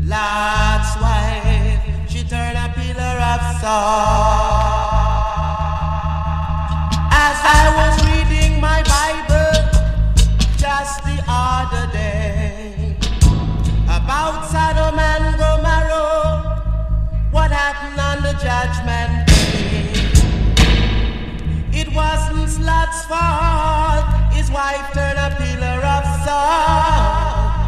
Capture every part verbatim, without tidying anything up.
Lot's wife, she turned a pillar of salt. As I was reading my Bible just the other day about Sodom and Gomorrah, what happened on the judgment day? It wasn't Lot's fault, his wife turned a pillar of salt.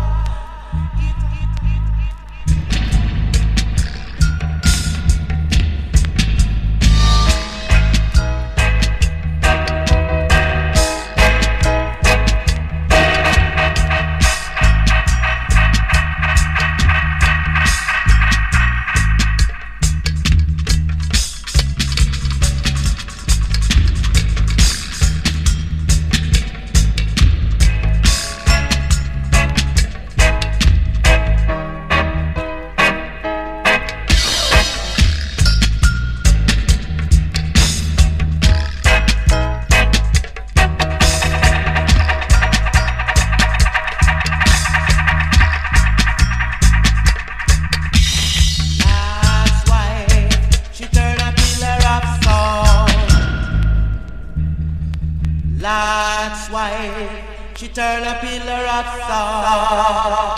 Lot's wife, she turned a pillar of salt.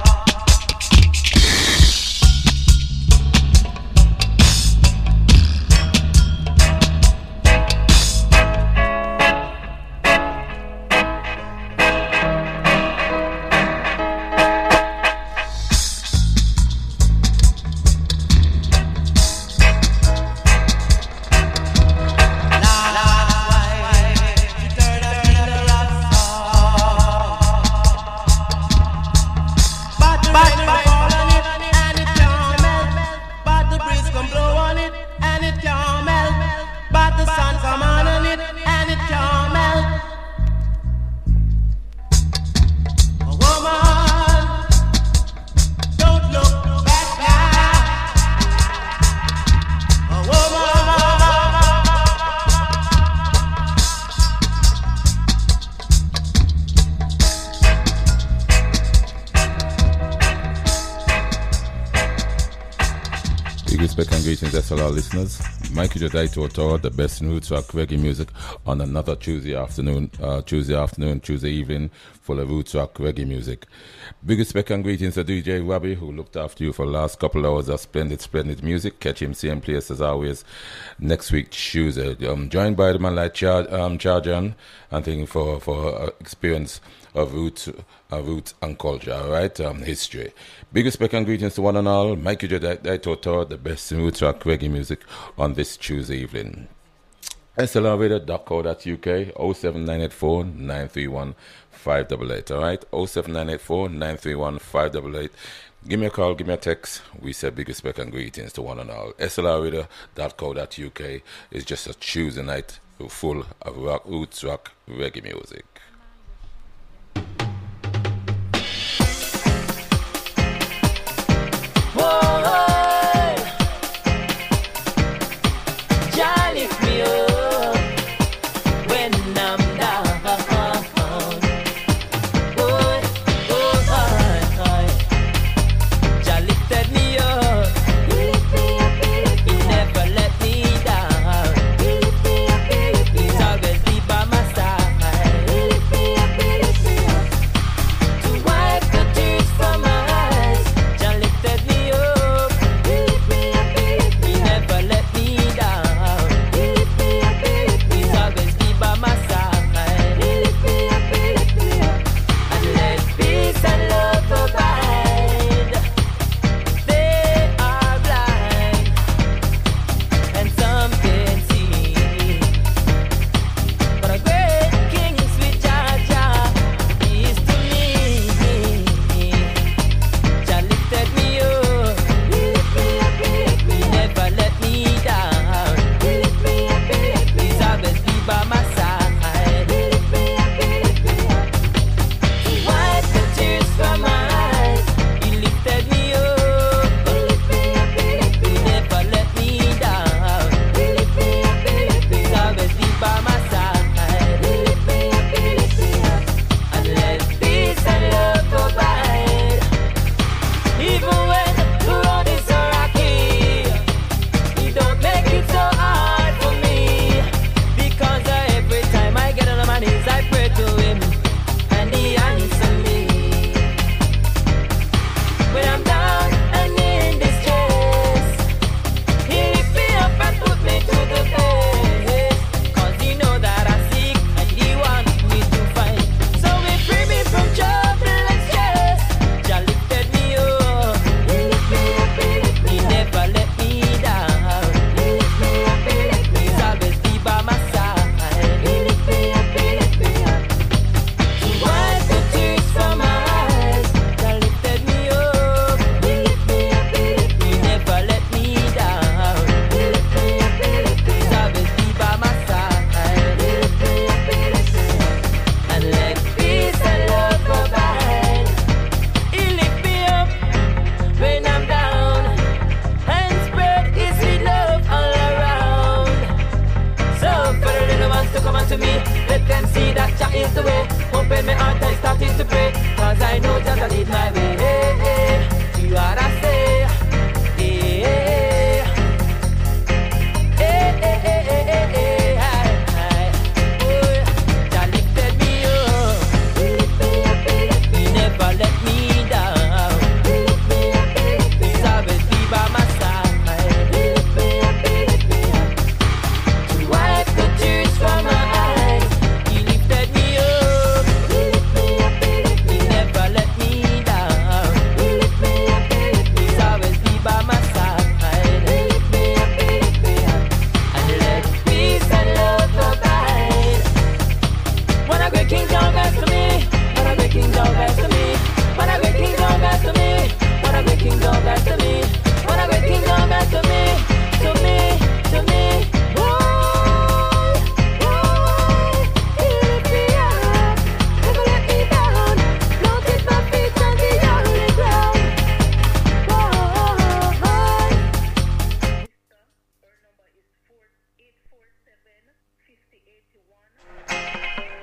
Greetings, S L R listeners. Mikey Jadaito Tour, the best in roots rock reggae music on another Tuesday afternoon, uh, Tuesday afternoon, Tuesday evening, full of roots rock reggae music. Biggest respect and greetings to D J Robbie, who looked after you for the last couple hours of splendid, splendid music. Catch him same place as always next week Tuesday. I'm joined by the man like Char, um, Charjan, and thank you for for uh, experience of roots, uh, roots and culture, all right, um, history. Big respect and greetings to one and all. Mikey Jadaito Tour, the best in roots rock reggae music on this Tuesday evening. S L R radio dot co dot U K, oh seven nine eight four nine three one five eight eight, all right, oh seven nine eight four nine three one five eight eight. Give me a call, give me a text. We say big respect and greetings to one and all. S L R radio dot co dot U K is just a Tuesday night full of rock, roots rock reggae music. Always be by my side. is the way. Open my heart, I started to pray. Cause I know just I lead my way. Hey, hey, you what I say. Hey, hey, hey, hey, hey, hey, hey, hey, hey. Oh, Jah lifted me up. He lift me up, he lift me up. He never let me down. He lift me up, he lift me up. He's always be by my side. He lift me up, he lift me up. To wipe the tears from my eyes. He lifted me up. He lift me up, he lift me up. He never let me down. He lift me up, he lift me up. He's always be by my side. He lift me up, he lift me up. And let peace and love abide. When a great King John bless to me. When a great King John bless to me. When a great King John bless to me. When a great King John bless to me. When a great King John bless to me. To me, to me. Why, why? He lift me up, never let me down. Planted my feet on the holy ground. Why? Our number is four eight four seven fifty eighty one.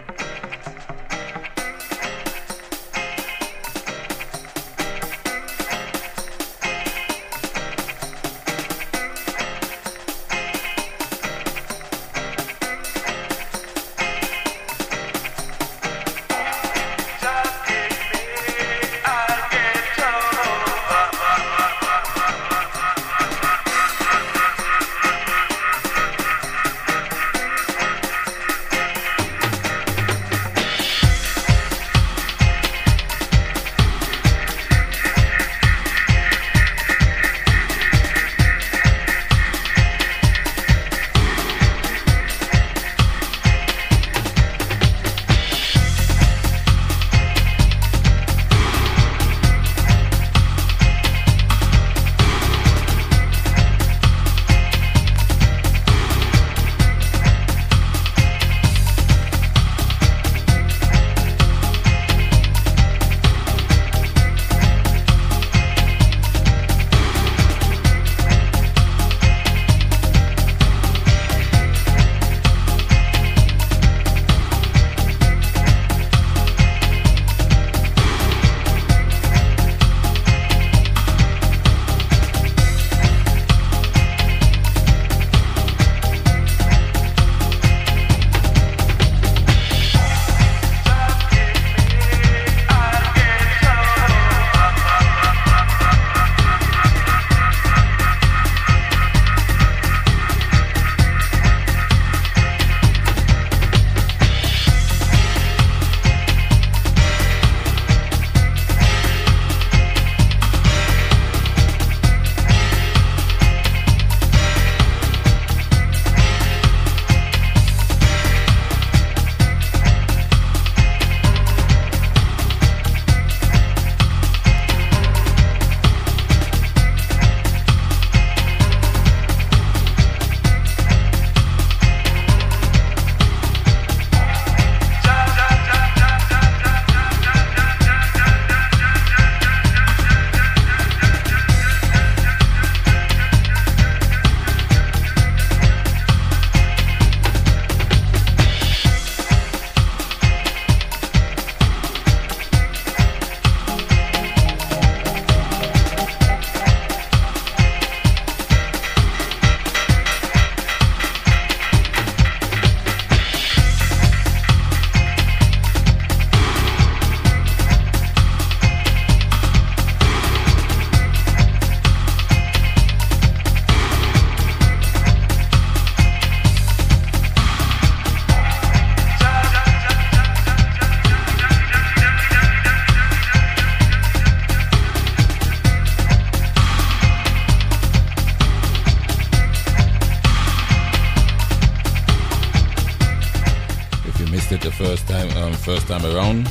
it the first time, um, first time around.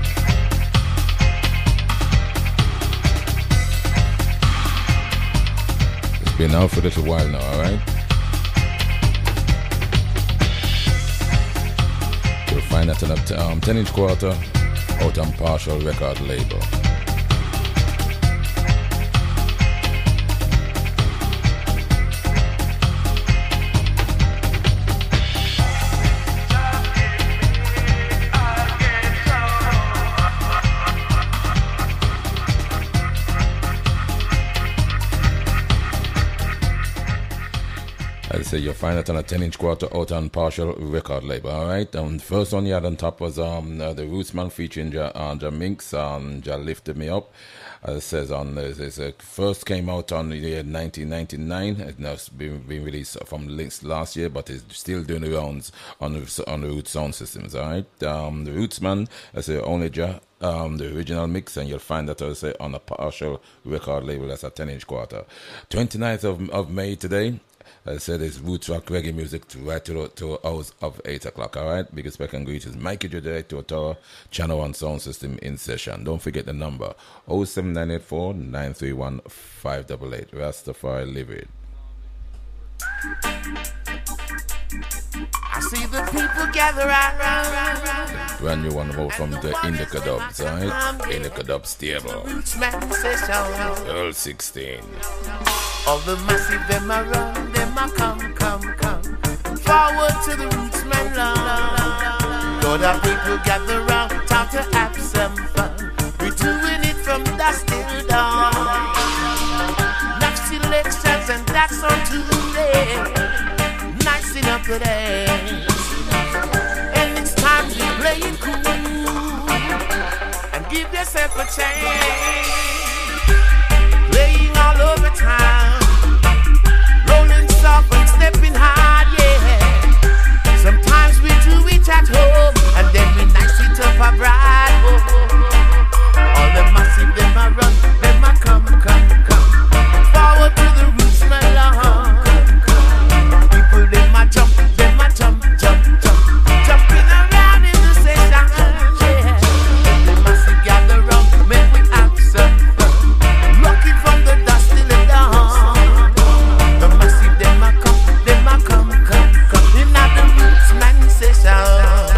It's been out for a little while now, alright? You'll find that on a um, ten inch quarter out on Partial record label. I say you'll find it on a ten inch quarter out on Partial record label. All right. And the first one you had on top was um uh, the Rootsman featuring Ja, uh, Ja Minx and Ja Lifted Me Up. As it says on this, it uh, first came out on the year nineteen ninety-nine. It's been, been released from links last year, but it's still doing the rounds on the, on the Roots sound systems. All right. Um, the Rootsman, I say only Ja. Um, the original mix, and you'll find that I say on a Partial record label. That's a ten inch quarter. twenty-ninth of, of May today. I said it's Roots Rock Reggae Music to right to to hours of eight o'clock. All right. Biggest respect and greetings. Mikey J Director Tower Channel One Sound System in session. Don't forget the number oh seven nine eight four nine three one five eight eight. Rastafari live it. I see the people gather around. Brand new one more from the Indica Dubs, right? Indica Dubs stable. Rootsman session. Earl sixteen. All the massive them a run, them a come, come, come. Forward to the Rootsman long. Lord, our people gather round, time to have some fun. We're doing it from dusk till dawn. Next elections and that's on Tuesday. Nicing up the day. And it's time to play it cool and give yourself a chance. Playing all over town, rolling soft and stepping hard, yeah. Sometimes we do it at home and then we nice it up abroad. Oh, oh, oh. All the massive them a run, them a come, come, come. Forward to the Rootsman long. People them a jump, them a jump, jump, jump, jumping around in the session, yeah. The massive gather round, make we have some fun. Rocking from the dust till the dawn. The massive them a come, them a come, come, come. In the Rootsman session.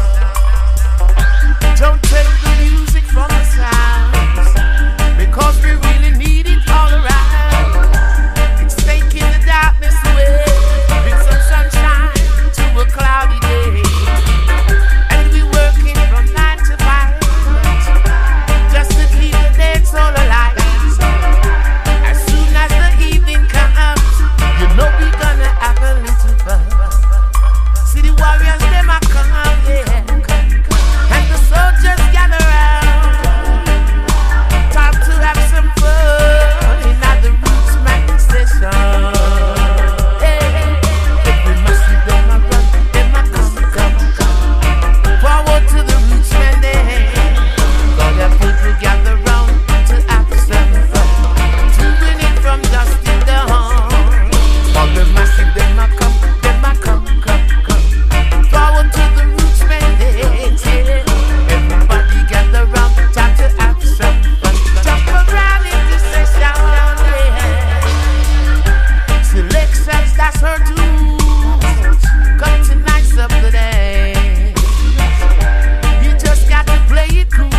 Don't take the music from the sounds, because we really need it all around. It's taking the darkness away, bring some sunshine to a cloudy day. And we working from nine to five, just to keep the dance all alive. As soon as the evening comes, you know we gonna have a little fun. See the warriors, them a come, yeah. And the soldiers gather round. Time to have some fun in the Rootsman session. Hey, every massive them a run, them a come, come, come. Forward to the Rootsman day. All the people gather round to have some fun, doing it from dusk till dawn. All the massive them a come, them a come, come, come. Forward to the Rootsman day, yeah. Everybody gather round, time to have some fun. Jump around in the session, yeah. Selections, that's her tunes. Come to nice up the day. You just got to play it cool.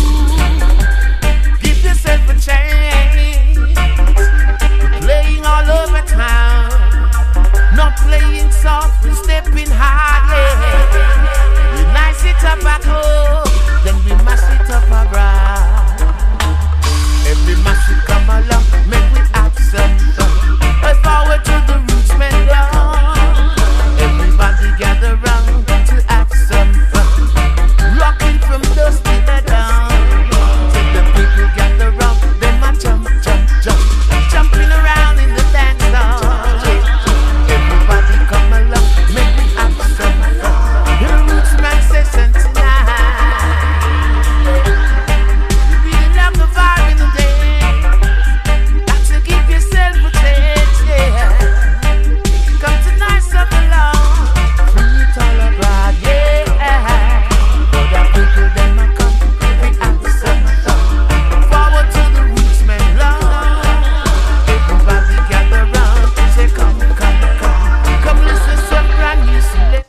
Give yourself a chance. Playing all over town. Not playing soft, we're stepping hard, yeah. We nice it up at home, then we mash it up abroad. Every mash it come along, make we have some fun. Right forward to the Rootsman down. Everybody gather round to have some fun. Rocking from dusk till the dawn. Till the people gather round, them a jump, jump, jump, jumping around in the dance hall. Yeah. Everybody come along, make me have some fun. The Rootsman session tonight. You really love the vibe in the day. Got to give yourself a chance, yeah. Come to nice up along, free it all abroad, yeah. But the people them a come, we have some fun. Forward to the Rootsman long. Everybody gather round, say come, come, come. Come listen some brand new select.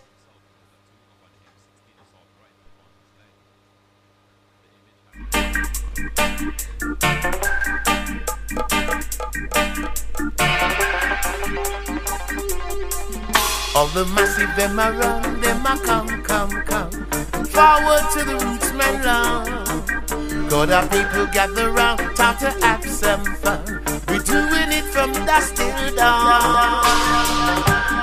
All the massive them a run, them a come, come, come. Forward to the Rootsman long. God, our people gather round, time to have some fun. We're doing it from dusk till dawn.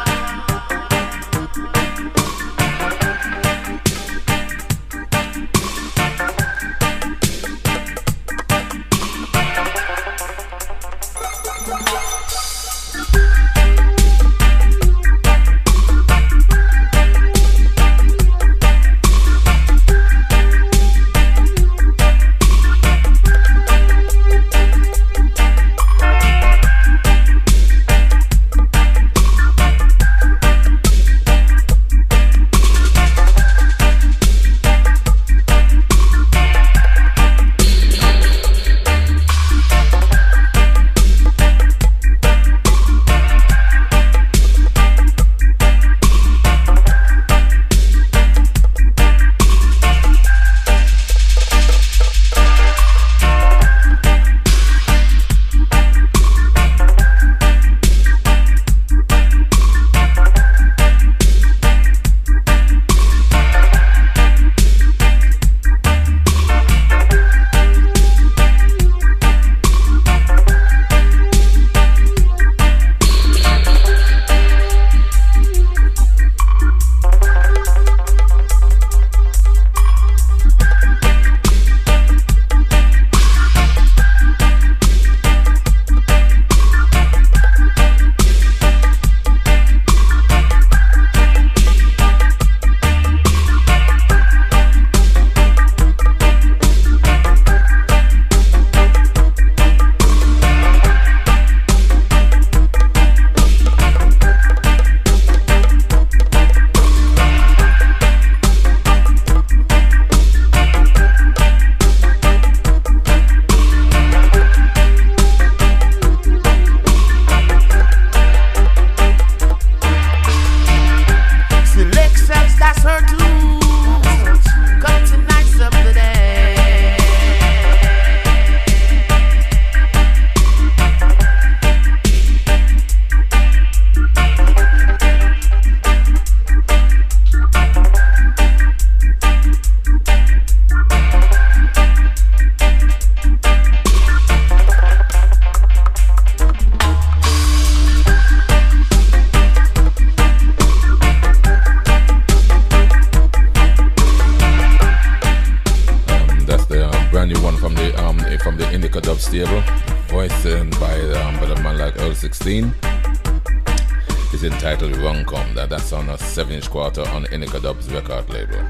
label, voiced in by, um, by the man like Earl sixteen. It's entitled Runkum. That, that's on a seven inch quarter on Inica Dubs record label.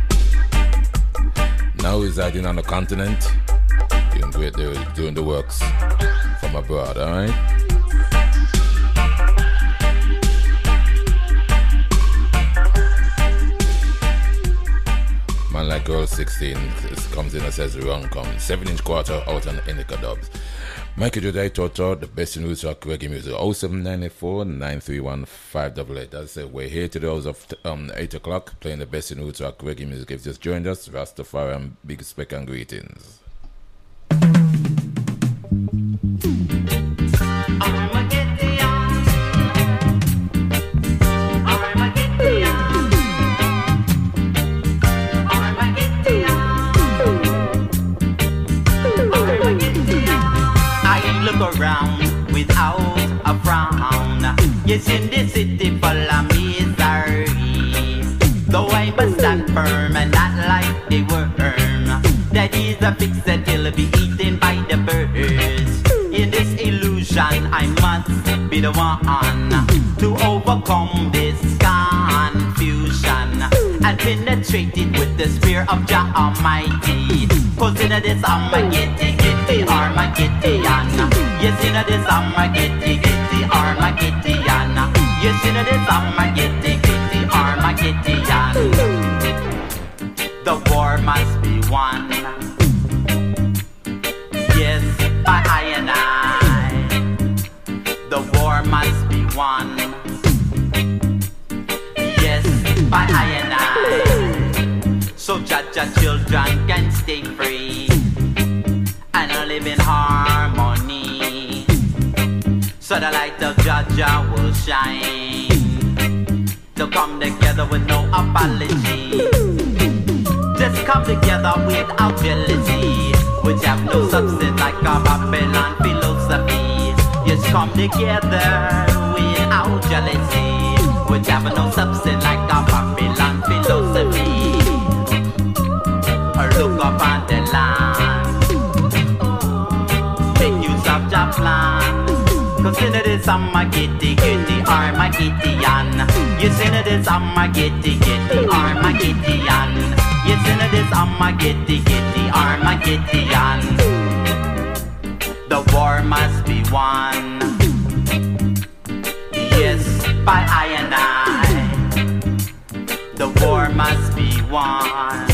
Now residing on the continent, doing great, doing the works from abroad, alright? Man like Girl sixteen comes in and says Runkum. seven inch quarter out on Inica Dubs. Mikey Jodai Toto, the best in roots rock reggae music. oh seven nine eight four, nine three one, five eight eight. That's it. We're here to the hours of um, eight o'clock playing the best in roots rock reggae music. If you just joined us, Rastafari and big respect and greetings. Around without a frown. Yes, in the city full of misery. Though I must stand firm and not like the worm that is a fix that will be eaten by the birds. In this illusion, I must be the one to overcome this confusion and penetrate it with the spear of Jah Almighty. Cause in this Armageddon, Gitty Armageddon. Yes, in this Armageddon, Gitty Armageddon. Yes, in this Armageddon, Gitty Armageddon. The war must be won. Yes, by I and I. The war must be won. Yes, by I and I. So Jah-Jah children can stay free and live in harmony. So the light of Jah-Jah will shine. To come together with no apology. Just come together without jealousy, which have no substance like a Babylon philosophy. Just come together without jealousy, which have no substance like a Babylon philosophy. Or look up on the land, make use of Jah plan. Consider this Armageddon, Gitty Armageddon. Yes, in this Armageddon, Gitty Armageddon. Yes, in this Armageddon, Gitty Armageddon. The war must be won. Yes, by I and I. The war must be won.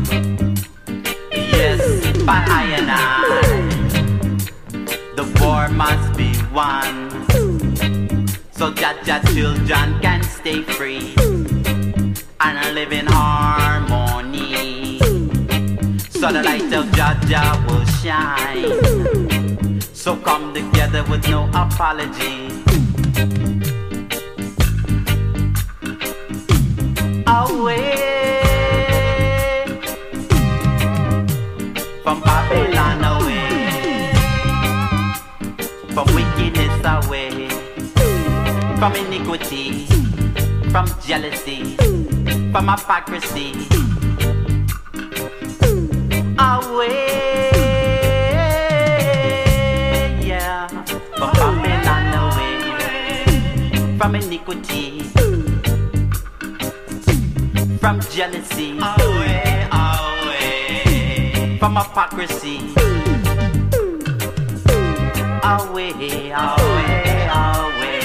Yes, by I and I. The war must be won. So that Jah children can stay free and live in harmony. So the light of Jah will shine. So come together with no apology. Away from Babylon, away from wickedness, away from iniquity, from jealousy, from hypocrisy. Away, yeah, from Babylon, away from iniquity, from jealousy, away, away from hypocrisy. Away, away, away.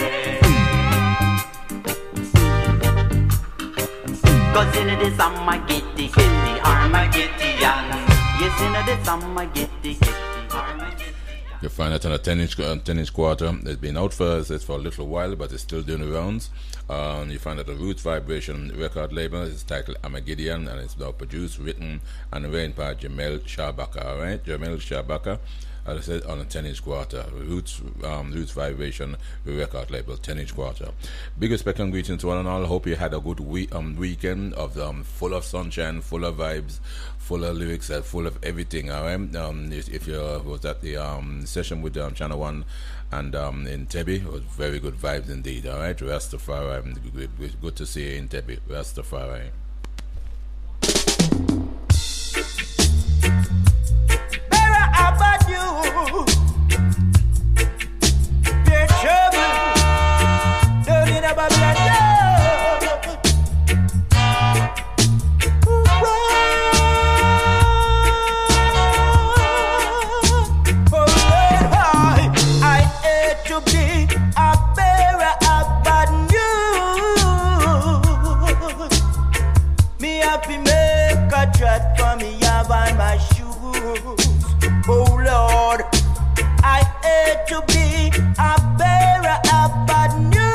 Cause in this Armageddon, Gitty Armageddon. Yes, in this Armageddon, Gitty Armageddon. You find it on a ten inch, uh, ten inch quarter. It's been out for, it's for a little while, but it's still doing the rounds. Um, you find it on Roots Vibration record label. It's titled Armageddon, and it's now produced, written, and arranged by Jamel Shabaka. Alright, Jamel Shabaka. As I said, on a ten inch quarter, Roots um, Roots Vibration record label, ten inch quarter. Big respect and greetings to one and all. Hope you had a good week, um, weekend of um, full of sunshine, full of vibes, full of lyrics, and full of everything. All right. Um, if, if you was at the um, session with um, Channel One and um, in Tebby, it was very good vibes indeed. All right, Rastafari. Good, good to see you in Tebby, Rastafari. hate to be a bearer of bad news. Me happy make a trot for me have on my shoes. Oh Lord, I hate to be a bearer of bad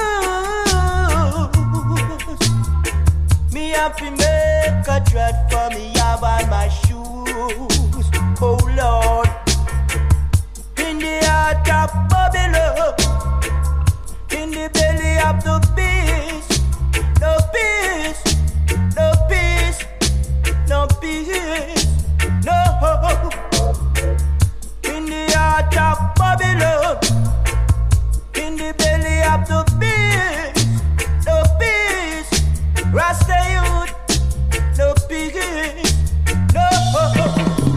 news. Me happy make a trot for me have on my shoes. Oh Lord, in the heart of Babylon, in the belly of the beast, no peace, no peace, no peace, no hope. In the heart of Babylon, in the belly of the beast, no peace, Rasta youth, no peace, no hope.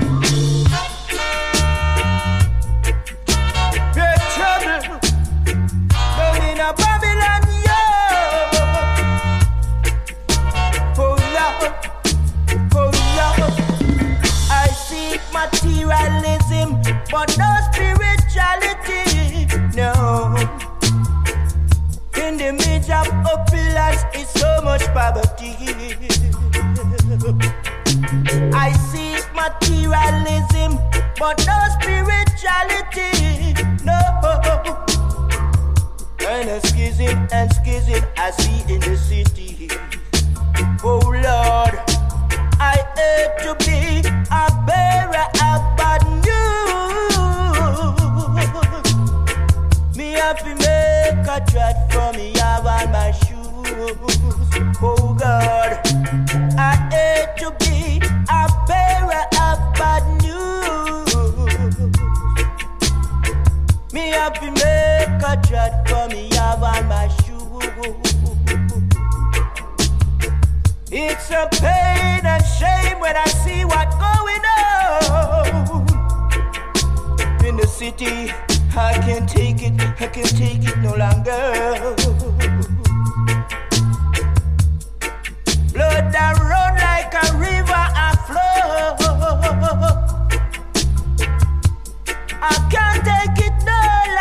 Great trouble down in a Babylon, yo. Oh Lord, oh Lord, I seek materialism, but no spirituality, no. In the midst of opulence is so much poverty. I seek materialism, but no spirituality, no. And a schism and schism I see in the city. Oh Lord, I hate to be a bearer of bad news. Me happy make a trot for me have on my shoes. Oh God, I hate to be a bearer of bad news. Me happy make a trot for me have on my shoes. It's a pain and shame when I see what's going on in the city. I can't take it, I can't take it no longer. Blood that run like a river and flow. I can't take it no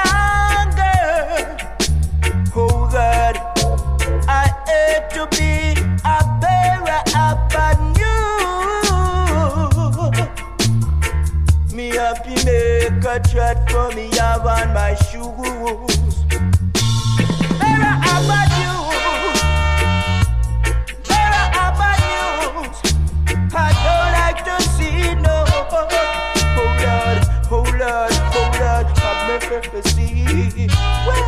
longer. Oh God, I hate to be a bearer of bad news. Me happy make a trot for me have on my shoes. Bearer of bad news, bearer of bad news. I don't like to see no. Oh Lord, oh Lord, oh Lord, have mercy. Well,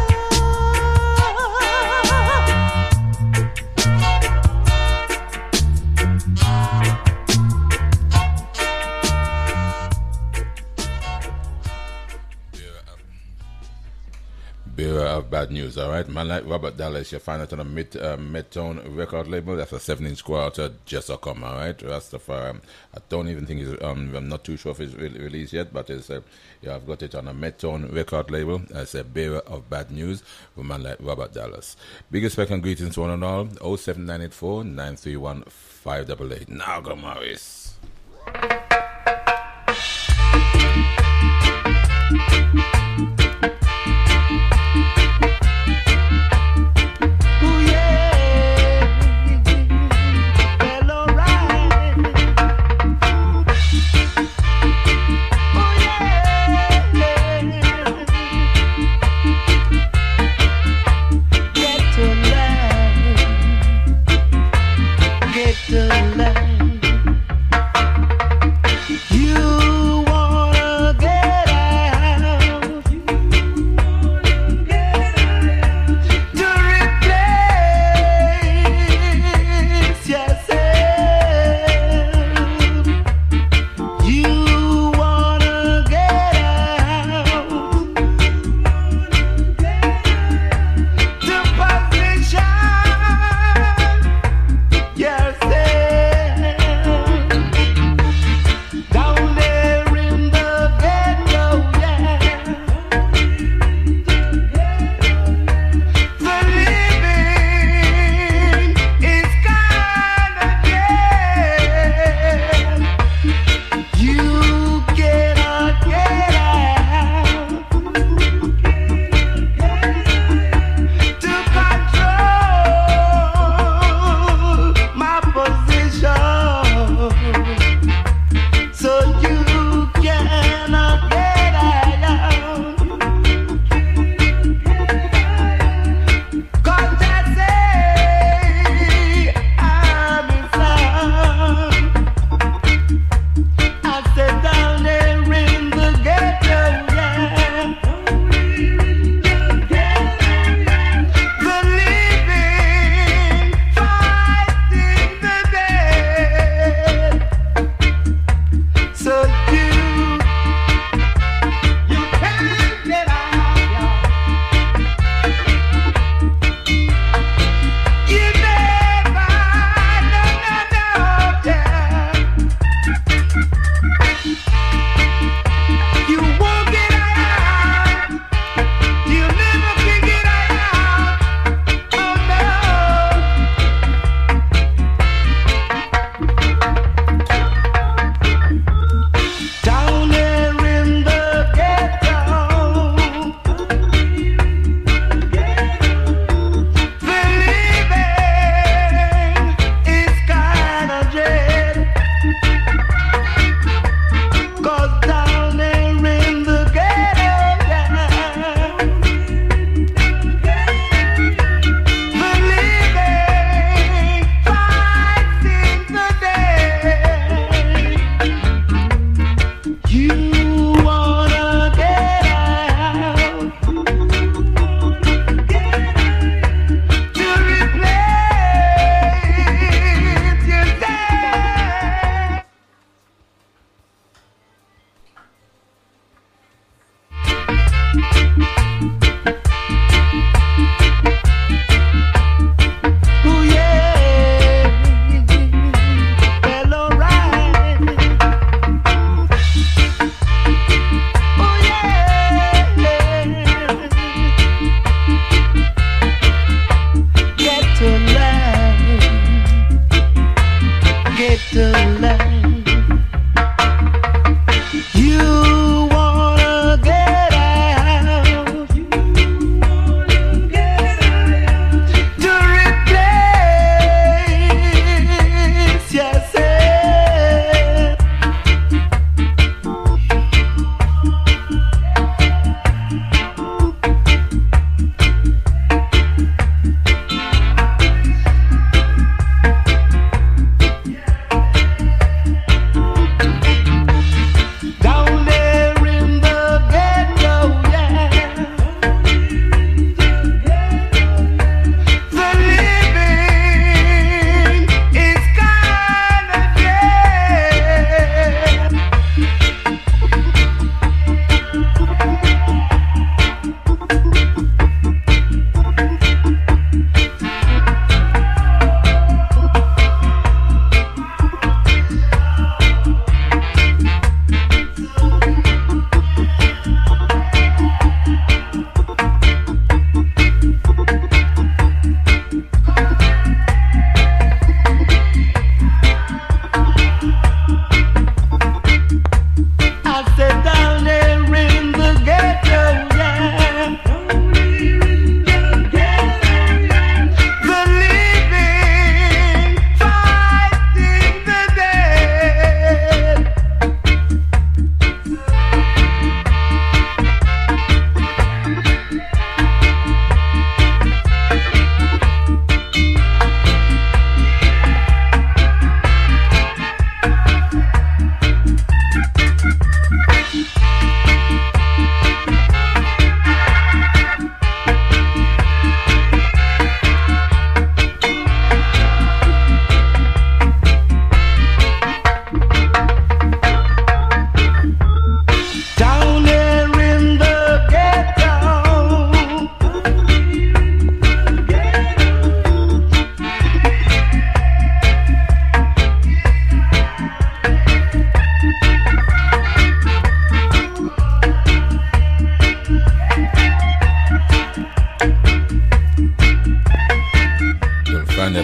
Bearer of bad news, all right? Man like Robert Dallas, you find it on a mid, uh, Midtone record label. That's a seven inch quarter, just a come, all right? Rastafari. I don't even think it's, um, I'm not too sure if it's re- released yet, but it's, uh, yeah, I've got it on a Midtone record label. It's a Bearer of Bad News with man like Robert Dallas. Biggest respect and greetings to one and all. oh seven nine eight four, nine three one, five eight eight. Now go, Morris. you wanna get out.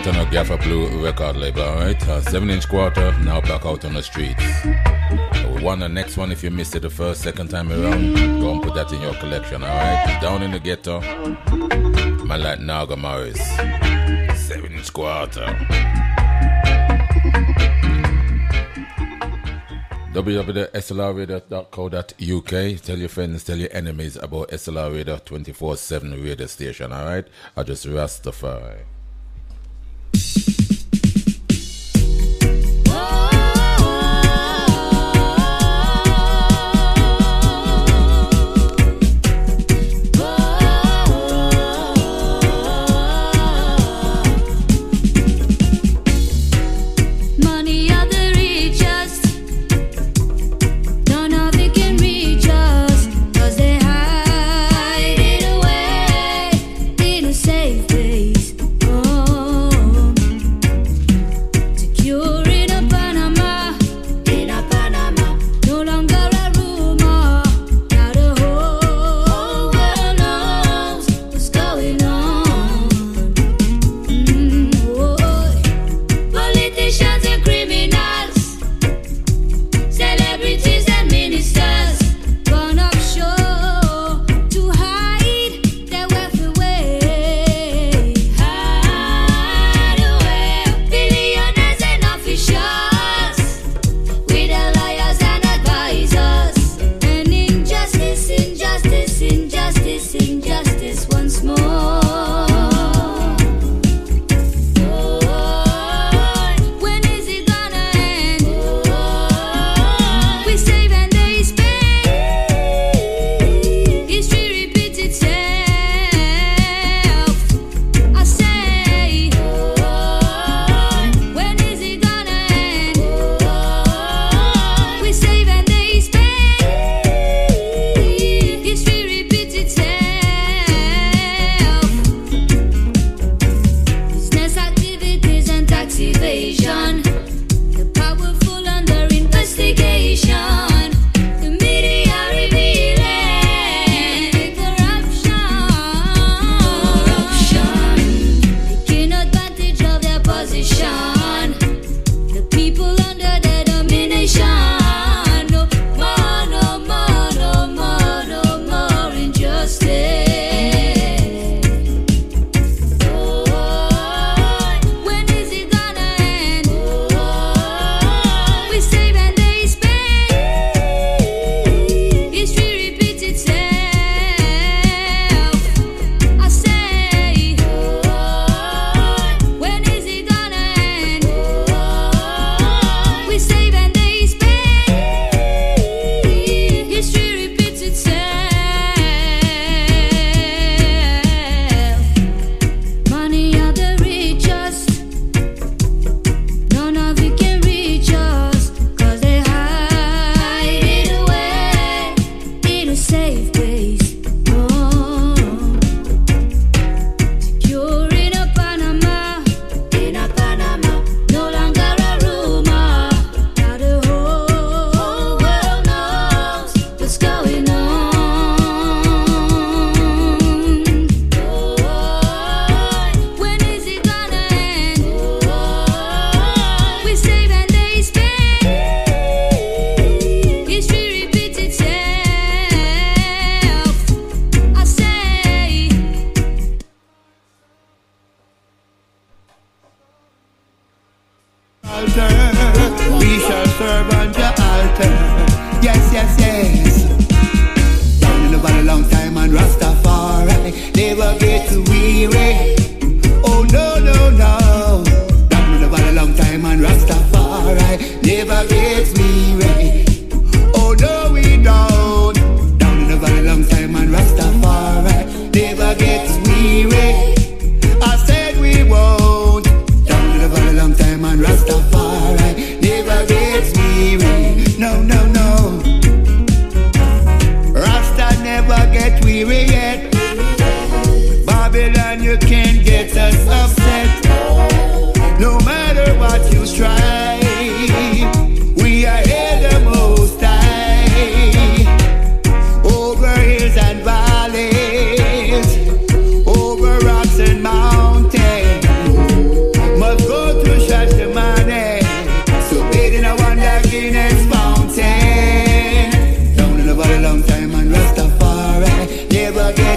went on a Gaffer Blue record label, alright? A seven inch quarter, now back out on the streets. We want the next one. If you missed it the first, second time around, go and put that in your collection, alright? Down in the ghetto, man like Naga Morris, seven inch quarter. w w w dot s l r radio dot co dot u k. Tell your friends, tell your enemies about S L R Radio twenty-four seven radio station, alright? I just Rastafari.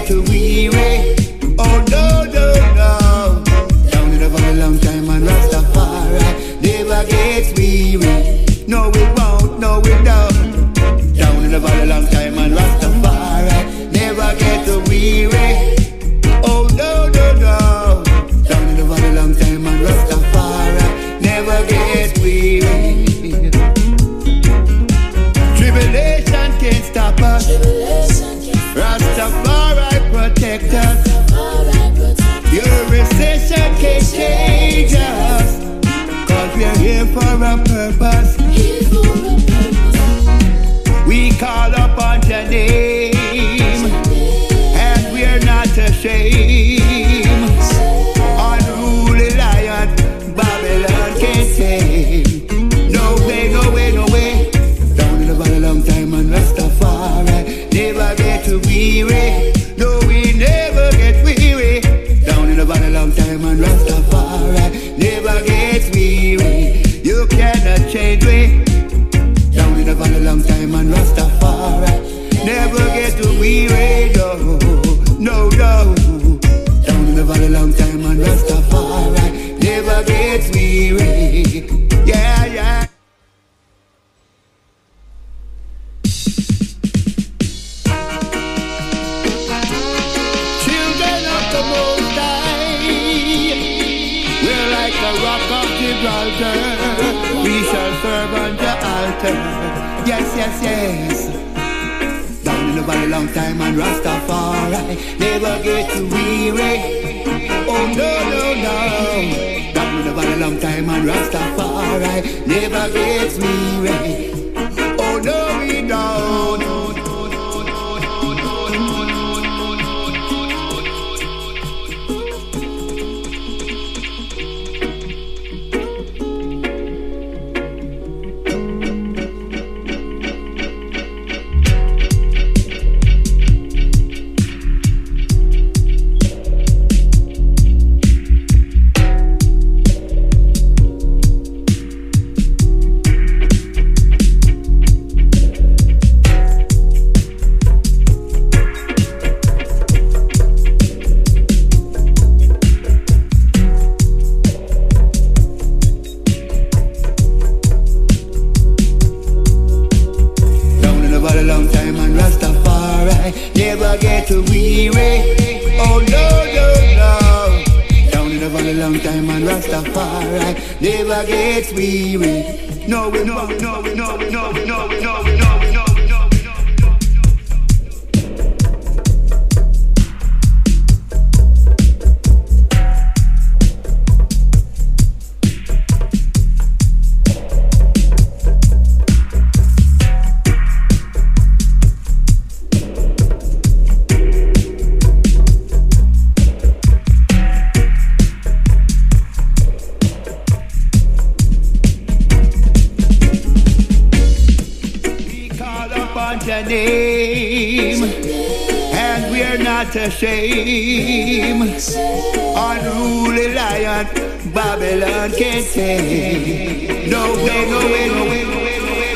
get too weary. Oh no, no, no. Down in the valley long time and Rastafari never gets weary. No we won't, no we don't. Down in the valley long time and Rastafari never get too weary. Oh no, no, no. Down in the valley long time and Rastafari never gets weary. Tribulation can't stop us. Rastafari protect us. Your recession can't change us. Cause we're here for a purpose. We call upon your name and we're not ashamed. Unruly lion, Babylon can't tame. No way, no way, no way. Down in the valley long time and Rastafari never get too weary. No, we never get weary. Down in the valley long time and Rastafari never gets weary. You cannot change me. Down in the valley long time and Rastafari never get too weary. No, no, no. Down in the valley long time and Rastafari never gets weary. Yeah, yeah. Children of the Most High, we're like a rock of Gibraltar. We shall serve on the altar. Yes, yes, yes. Down in the valley long time and Rastafari never get too weary. Oh no, no, no. Down in the valley long time and Rastafari never gets weary. Oh no, we don't. Never get too weary. Oh no, no, no. Down in the valley long time and Rastafari never gets weary. No, we know, we know, we know, we know, we know, we know, we know, we know. Name, and we're not ashamed. Unruly lion, Babylon can't tame. No way, no way, no way, no way.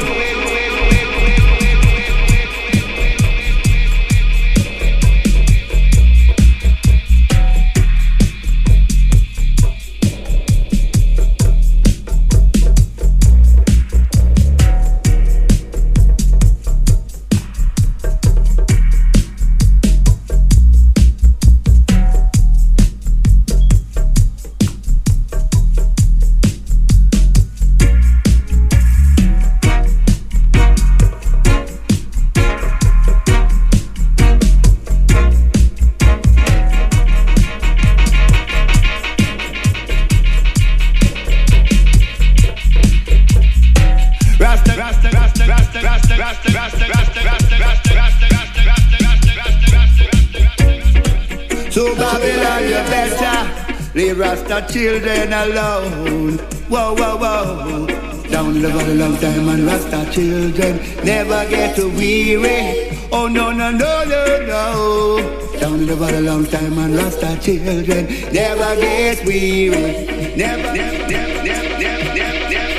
So Babylon, you better leave Rasta children alone. Whoa, whoa, whoa. Down in the valley long time and Rasta children never get too weary. Oh no, no, no, no, no. Down in the valley long time and Rasta children never get weary. Never, never, never, never, never, never, never.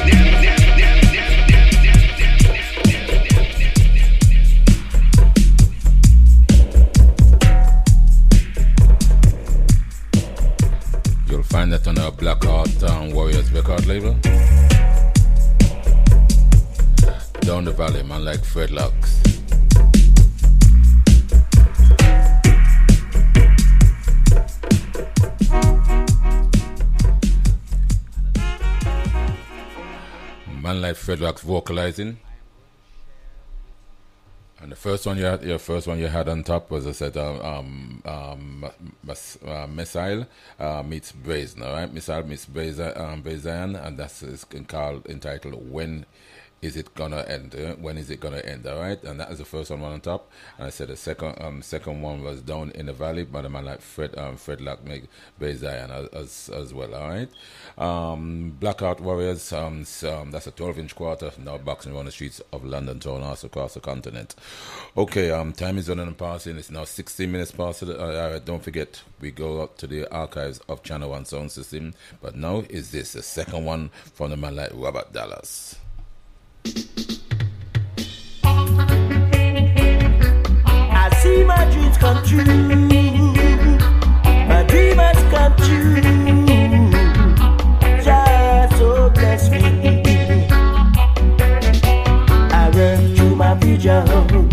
find that on our Black Heart um, Warriors record label. Down the valley, man like Fred Lux. Man like Fred Lux vocalizing. And the first one you had, your first one you had on top was, I said, um, um, um mas, uh, Missile uh, meets Brazen, all right? Missile meets Brazen, um, Brazen, and that's is called entitled "When Is It Gonna End?" Uh, when is it gonna end? All right, and that is the first one on top. And I said the second, um, second one was Down in the Valley, by the man like Fred, um, Fred Lock, make Brazen as, as as well. All right, um, Blackout Warriors. Um, so, um, that's a twelve inch quarter now boxing around the streets of London town, also across the continent. Okay, um, time is running and passing. It's now sixteen minutes past. Uh, all right, don't forget we go up to the archives of Channel One Sound System. But now is this the second one from the man like Robert Dallas. I see my dreams come true. My dream has come true. Just so bless me. I run through my vision.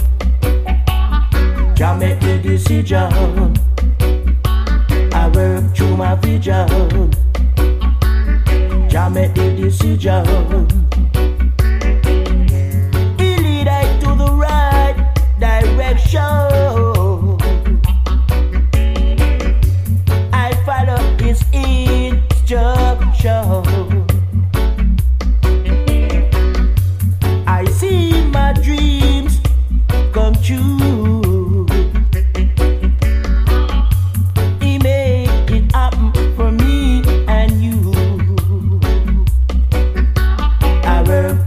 Can't make the decision. I work through my vision. Can't make the decision. To the right direction, I follow his instruction. I see my dreams come true. He made it happen for me and you. I work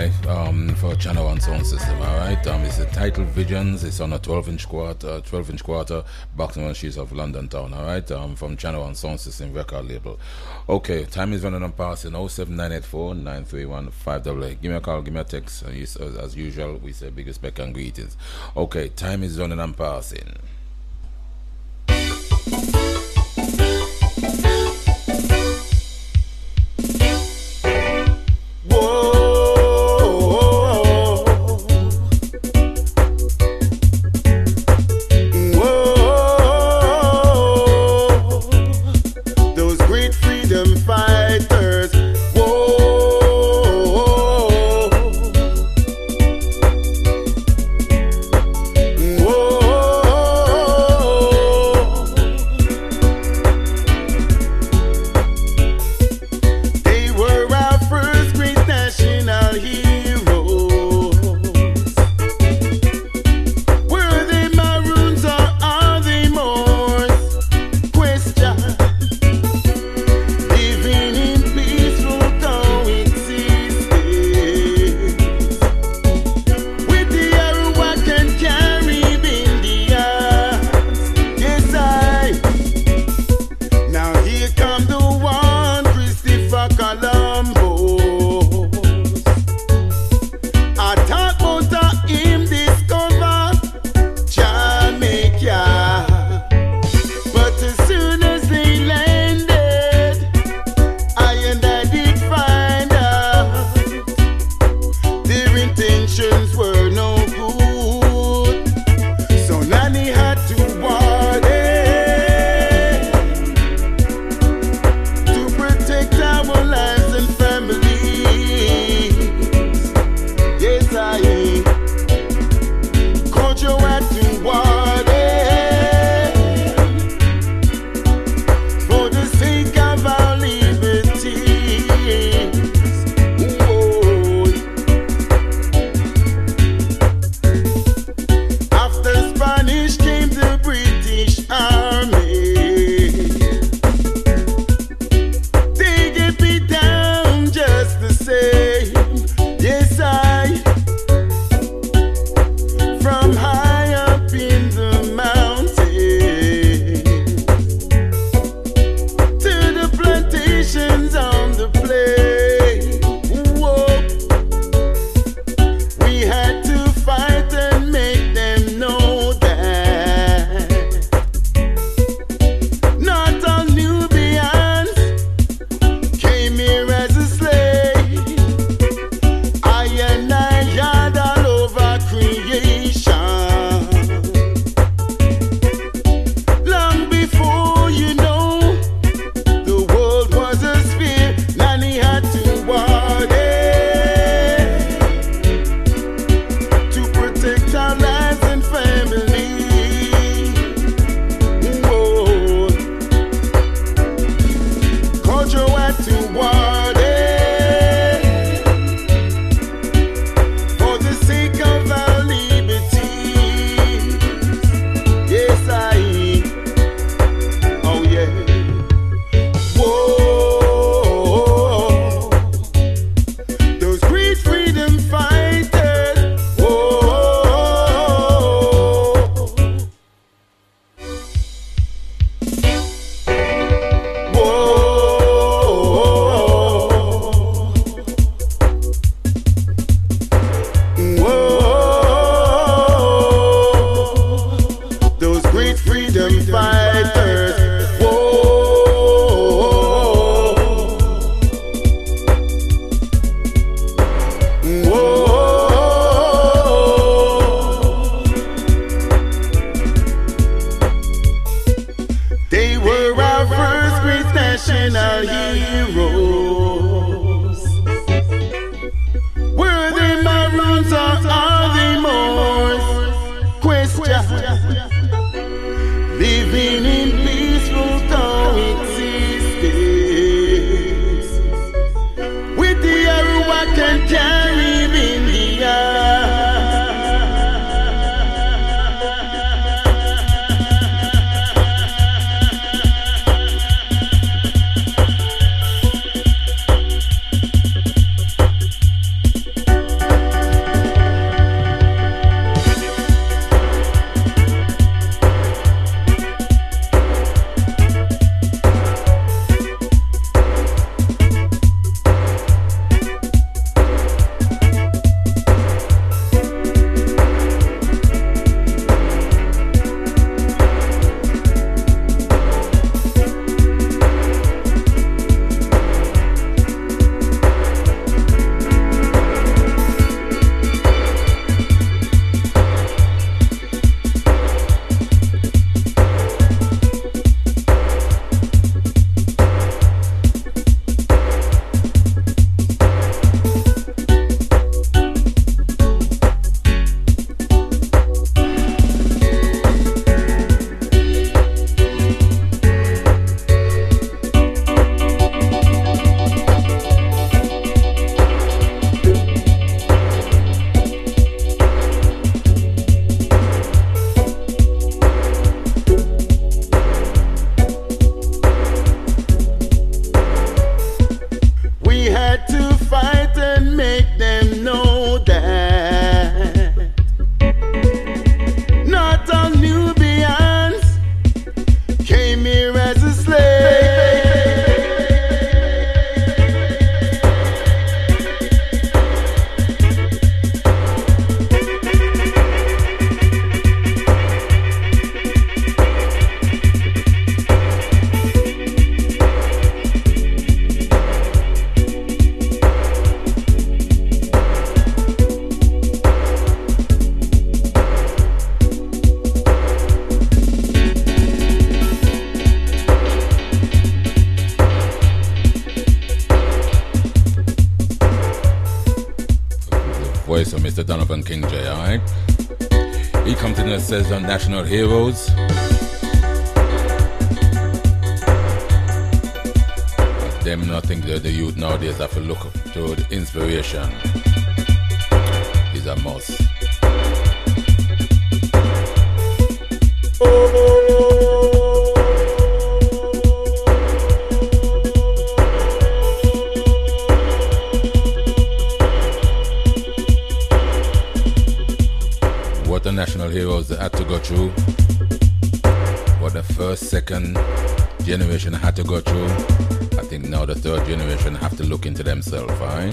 Okay, um, for Channel One sound system, all right. Um, it's the title Visions. It's on a twelve-inch quarter, twelve-inch quarter, boxing on sheets of London Town, all right. Um, from Channel One sound system record label. Okay, time is running on passing. oh seven nine eight four nine three one five eight eight. Give me a call, give me a text. Uh, As, as usual, we say big respect and greetings. Okay, time is running on passing. They get me down just the same. Yes, I voice of Mister Donovan King J, alright? He comes in and says on National Heroes. But them not think that the youth nowadays have to look to the inspiration. Is a must. What the national heroes had to go through, what the first, second generation had to go through, I think now the third generation have to look into themselves, alright?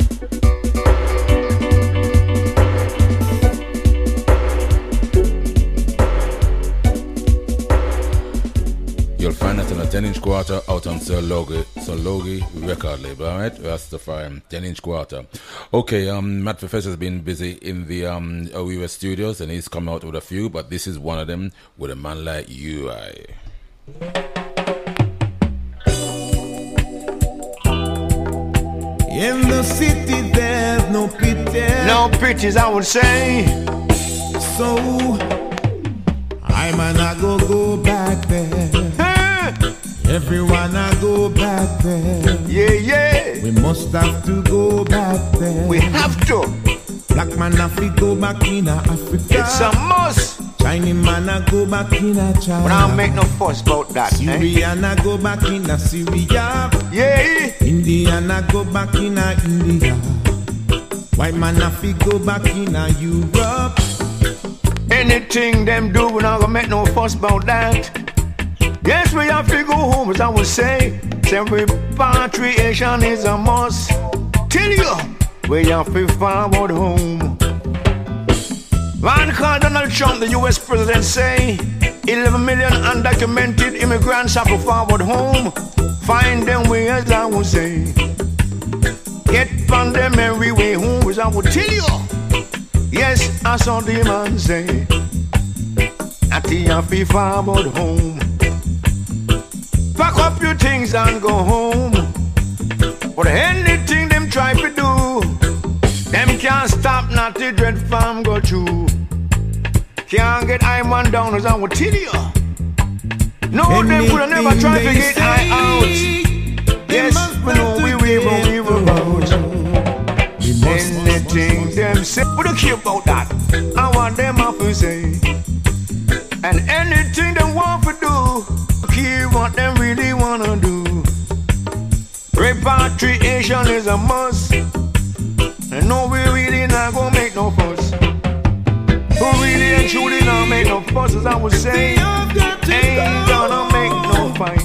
You'll find that on a ten inch quarter out on Sir Logie, Sir Logie record label, alright? Rastafari, ten inch quarter. Okay, um, Matt Professor's been busy in the um, Owiwa studios and he's come out with a few, but this is one of them with a man like you, I. In the city there's no pity. No pictures, I would say. So I'm gonna go go back there. Everyone I go back there. Yeah, yeah. We must have to go back there. We have to. Black man have to go back in Africa. It's a must. Chinese man I go back in China. But I don't make no fuss about that. Syrian eh? I go back in Syria. Yeah. Indian I go back in India. White man have to go back in Europe. Anything them do, we not gonna make no fuss about that. Yes, we have to go home, as I would say. Say repatriation is a must. Tell you, we have to forward home. One called Donald Trump, the U S president, say eleven million undocumented immigrants have to forward home. Find them way, as I would say. Get from them every way home, as I would tell you. Yes, I saw the man say that he have to forward home. Pack up your things and go home. But anything them try to do, them can't stop not to dread farm go through. Can't get I man down, as I would tell you. No, them could have never tried to get I out. Yes, we know we will, we will out. Anything them say, we don't care about that. I want them off to say. And anything they want to do, care what them really wanna do. Repatriation is a must. And no, we really not gonna make no fuss. Who really and truly not make no fuss, as I would say. Ain't gonna make no fight.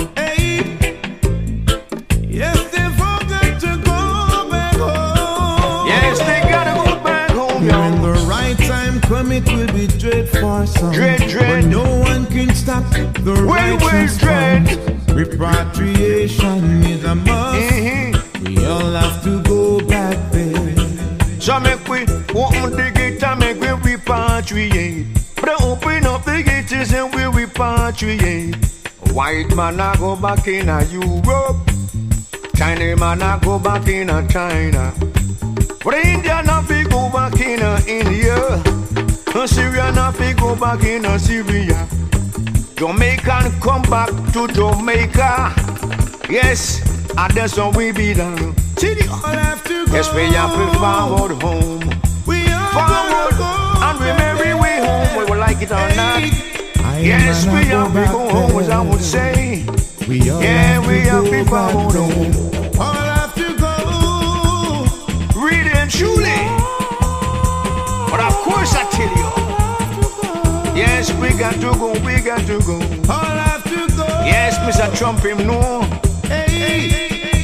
Yes, they forgot to go back home. Yes, they gotta go back home, when yo. the right time come, it will be dread for some. Dread, dread. But no one can stop the Well, well, righteous dread. front. Repatriation is a must. Mm-hmm. We all have to go back there. So make we open the gate and make we repatriate. But open up the gates and we repatriate. White man I go back in a Europe. Chinese man I go back in a China. But Indian I fi go back in a India. Syrian I fi go back in a Syria. Jamaican come back to Jamaica. Yes, and that's what we be done. Yes, we have to forward home. Forward, and we merry way home, we will like it or not. Yes, we have to go home, as I would say. Yeah, we have to forward home. All have to go. Really and truly. But of course I tell you. Yes, we got to go, we got to go. All have to go. Yes, Mister Trump, him know. Hey.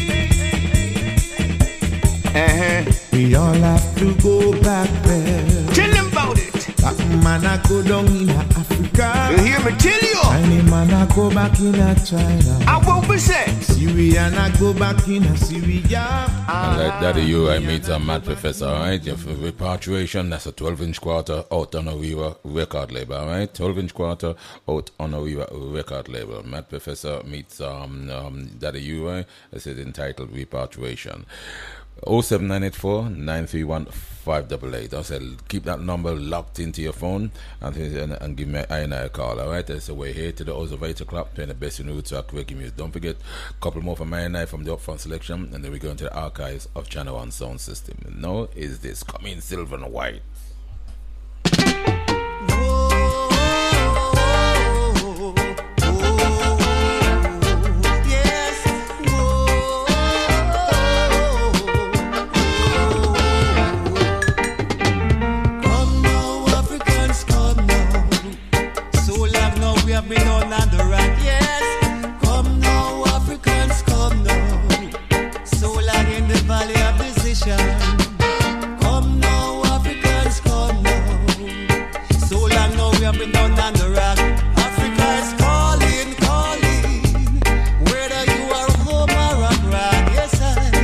Uh-huh. We all have to go back there. Tell them about it. That man I go down in Africa. You hear me tell you? Chinese man I go back in China. I won't be say. Syrian I go back in Syria. And like Daddy you, I meet a mad professor, alright? You have repatriation, that's a twelve inch quarter out on a Owiwa record label, alright? twelve inch quarter out on a Owiwa record label. Mad Professor meets um, um, Daddy you, right? This is entitled Repatriation. oh seven nine eight four, nine three one, five eight eight. I said keep that number locked into your phone and, and, and give me I and I a call. Alright, so we're here to the hours of eight o'clock playing the best in roots rock reggae music. Don't forget a couple more from I and I from the upfront selection, and then we go into the archives of Channel One Sound System. Now is this coming silver and white. Been on the rock, yes. Come now, Africans, come now. So long in the valley of decision. Come now, Africans, come now. So long now we have been down on the rock. Africa is calling, calling. Whether you are home or abroad, yes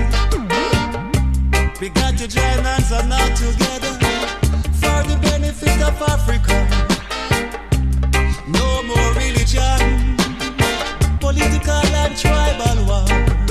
I. We got to join hands and now together for the benefit of Africa. No more religion, political and tribal war.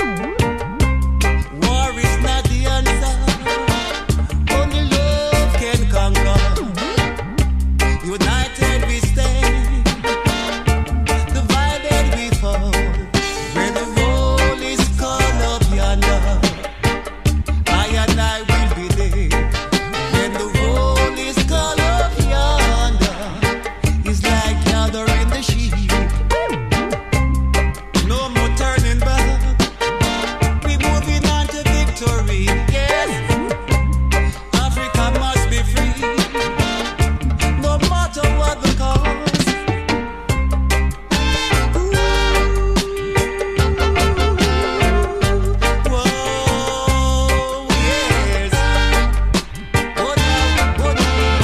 War is not the answer. Only love can conquer. United we stand, divided we fall. When the roll is called up yonder, I and I will be there. When the roll is called up yonder, it's like gathering the sheep. No more turning back. We moving on to victory. Yes, Africa must be free, no matter what the cost. Ooh. Whoa, yes. Oh, now, oh,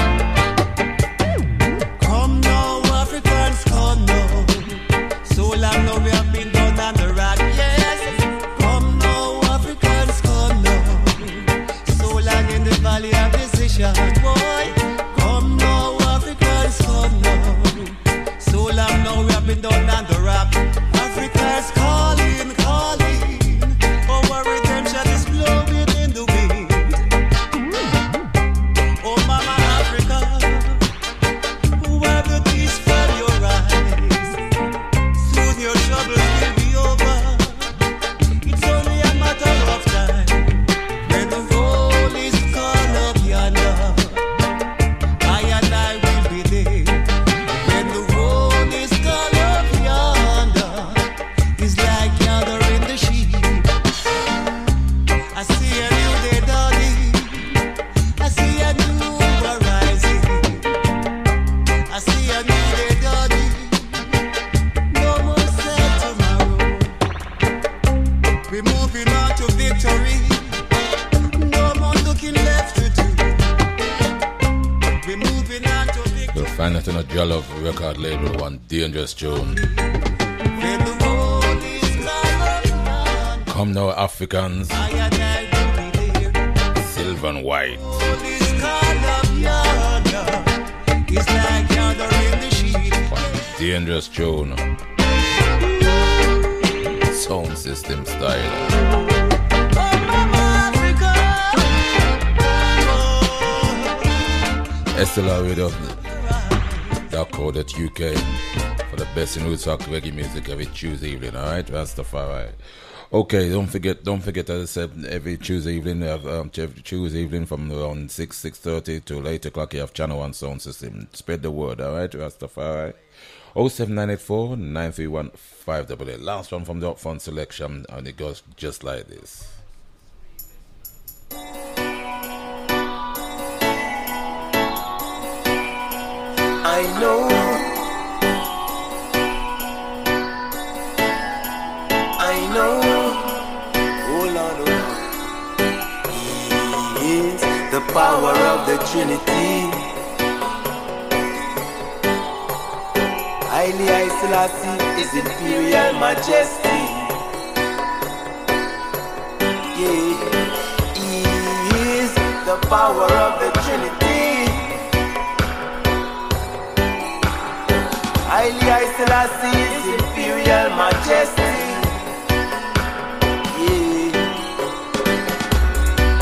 now. Come now, Africans, come now. So long now we have been down on the rock, yes. Come now, Africans, come now. So long in the valley of decision, boy. Come now, Africans, come now. So long now we have been down on the rock. Africa's calling, calling. Our redemption is blowing in the wind. Oh, Mama Africa, who have the peace from your eyes. Soon your troubles will be over. It's only a matter of time. When the roll is called up yonder, I and I will be there. When the roll is called up yonder, it's like gathering the sheep. I see a new day dawning. I see a new horizon. I see a new day dawning. No more sad tomorrow. We're moving on to victory. No more looking left to do. We're moving on to victory. You'll find it on a Jollof record label, one Dangerous Tune. When the road is called up, Come now, Africans, I and I will be there. silver and white. Road is called up yonder. It's like gathering the sheep. One Dangerous Tune. Sound system style. Oh, Mama Africa. Oh. S L R Radio dot co dot U K for the best in roots rock reggae music every Tuesday evening. Alright, Rastafari. Okay, don't forget, don't forget, as I said, every Tuesday evening, we have, um, every Tuesday evening from around six, six thirty to eight o'clock, you have Channel One Sound System. Spread the word, alright, Rastafari. oh seven nine eight four, nine three one, five eight eight. Last one from the upfront selection, and it goes just like this. I know, I know, oh Lord, oh, He is the power of the Trinity. Haile Selassie is Imperial Majesty. Yeah, He is the power of the Trinity. Haile Selassie is Imperial Majesty. Yeah.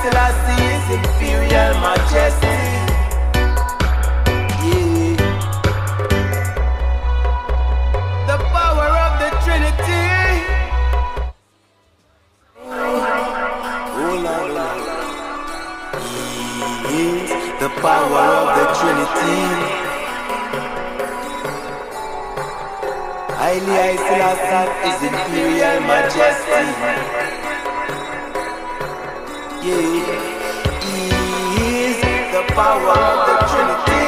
Selassie is imperial majesty. Yeah. The power of the Trinity. Oh Lord, Lord. He is the power of the Trinity. Haile Selassie is imperial majesty. Yeah, he is the power of the Trinity.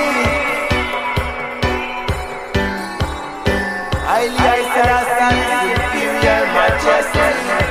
Haile Selassie is imperial majesty.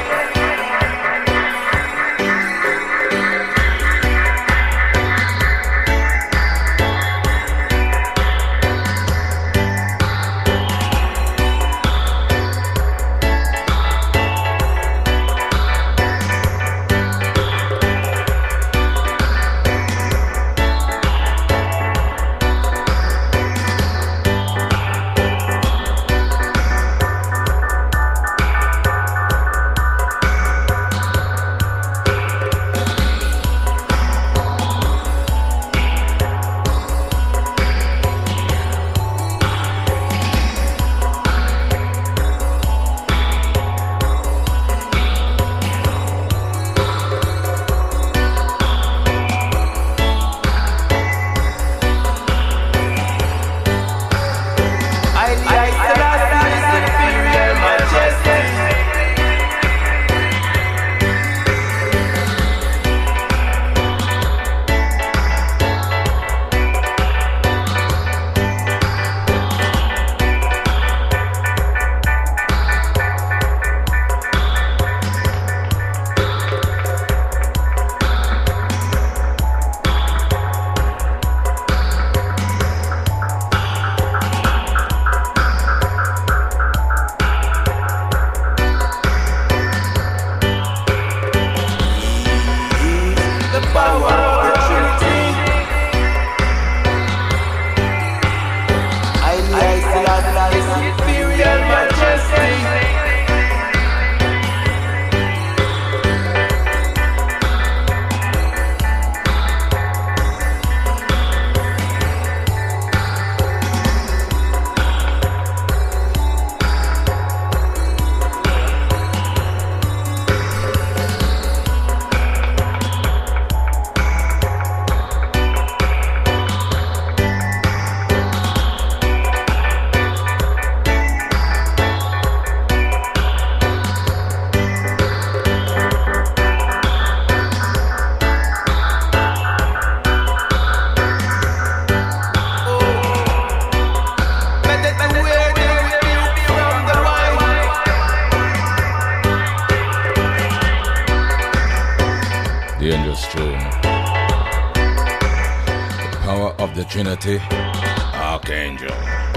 Trinity, Archangel.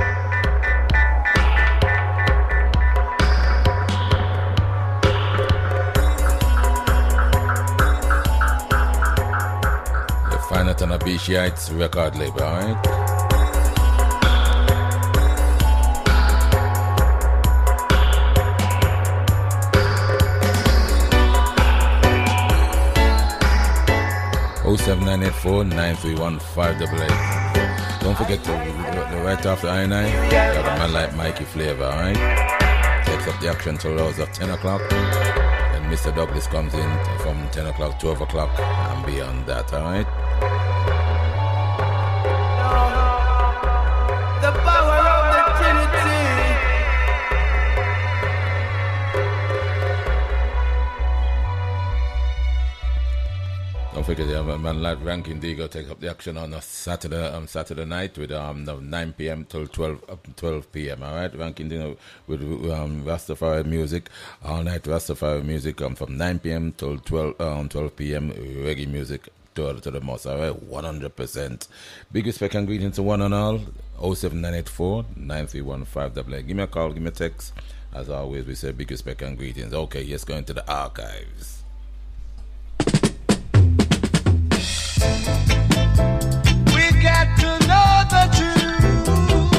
You find it on a Beachites record label, alright? oh seven nine eight four nine three one five eight eight. Don't forget to right after I nine, got a man like Mikey Flavor, alright? Takes up the action till hours of ten o'clock. And Mister Douglas comes in from ten o'clock, twelve o'clock, and beyond that, alright? The power of the Trinity. Don't forget, you have a man like Ranking Digo take up the action on a Saturday um, Saturday night with um nine p.m. till twelve up twelve p.m. All right, Ranking Digo with um, Rastafari music all night. Rastafari music um, from nine p.m. till twelve um, twelve p.m. reggae music to, to the most. All right, one hundred percent. Big respect and greetings to one and all. oh seven nine eight four nine three one five eight eight. Give me a call. Give me a text. As always, we say big respect and greetings. Okay, let's go into the archives. We got to know the truth.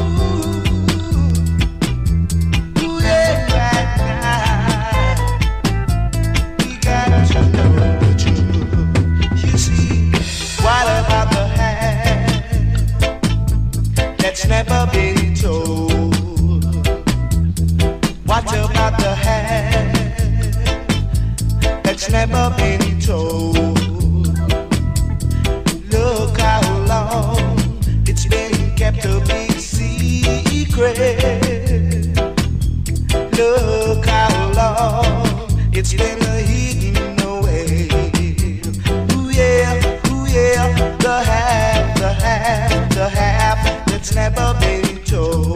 Ooh, yeah, yeah. We got to know the truth. never been told. Look how long it's been kept a big secret. Look how long it's been hidden away. Ooh yeah, ooh yeah, the half, the half, the half that's never been told.